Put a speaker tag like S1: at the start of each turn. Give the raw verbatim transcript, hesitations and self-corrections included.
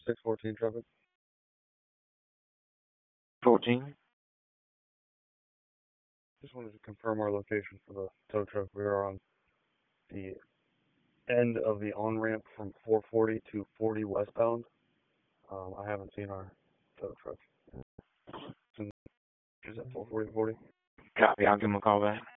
S1: six fourteen traffic.
S2: fourteen.
S1: Just wanted to confirm our location for the tow truck. We are on the end of the on-ramp from four forty to forty westbound. Um, I haven't seen our tow truck. Is that four forty forty?
S2: Copy. I'll give him a call back.